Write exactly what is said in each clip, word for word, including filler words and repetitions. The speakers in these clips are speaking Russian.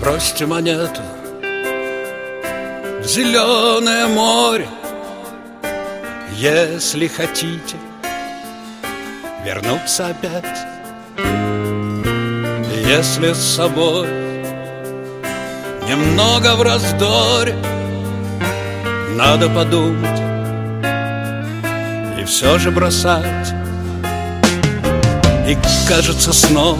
Бросьте монету в зеленое море, если хотите вернуться опять. Если с собой немного в раздоре, надо подумать и все же бросать. И кажется снова,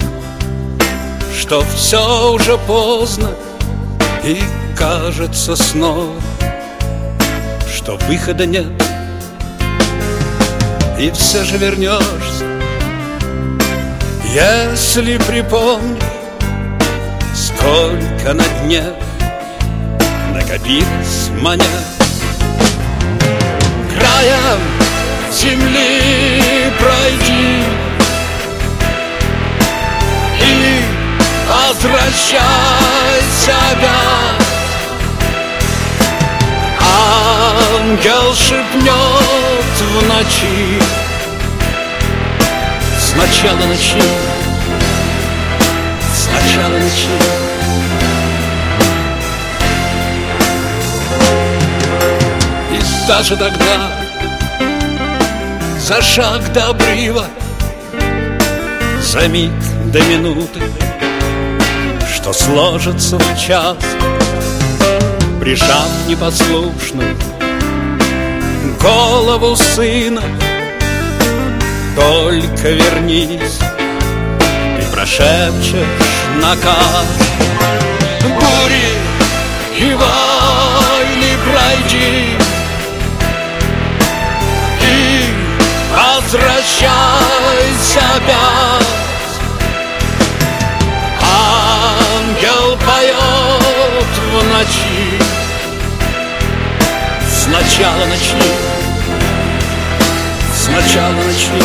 что все уже поздно. И кажется снова, что выхода нет. И все же вернешься, если припомнишь, сколько на дне накопилось монет. Краем земли пройди и возвращайся опять. Ангел шепнет в ночи, сначала ночи, сначала ночи. И даже тогда, за шаг до обрыва, за миг до минуты, что сложится в час, прижав непослушную голову сына, только вернись и прошепчешь наказ. Бури и войны пройди и возвращайся опять. Ангел поет в ночи, сначала начни, сначала начни.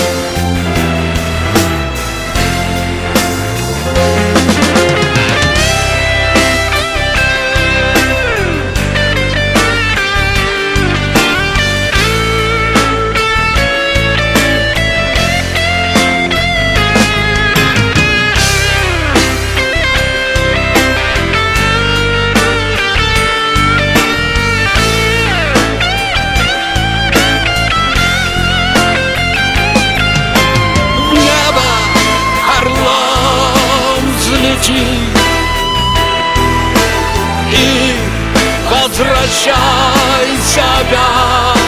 И возвращайся опять.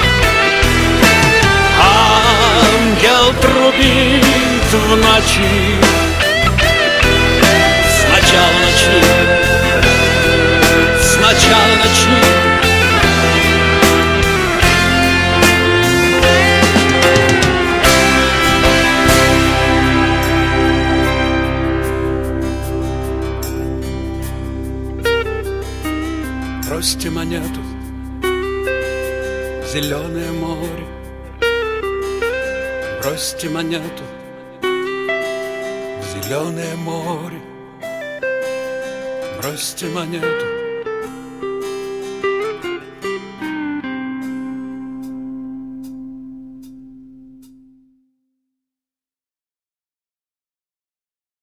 Ангел трубит в ночи, сначала начни, сначала начни. Бросьте монету в зеленое море, бросьте монету в зеленое море, бросьте монету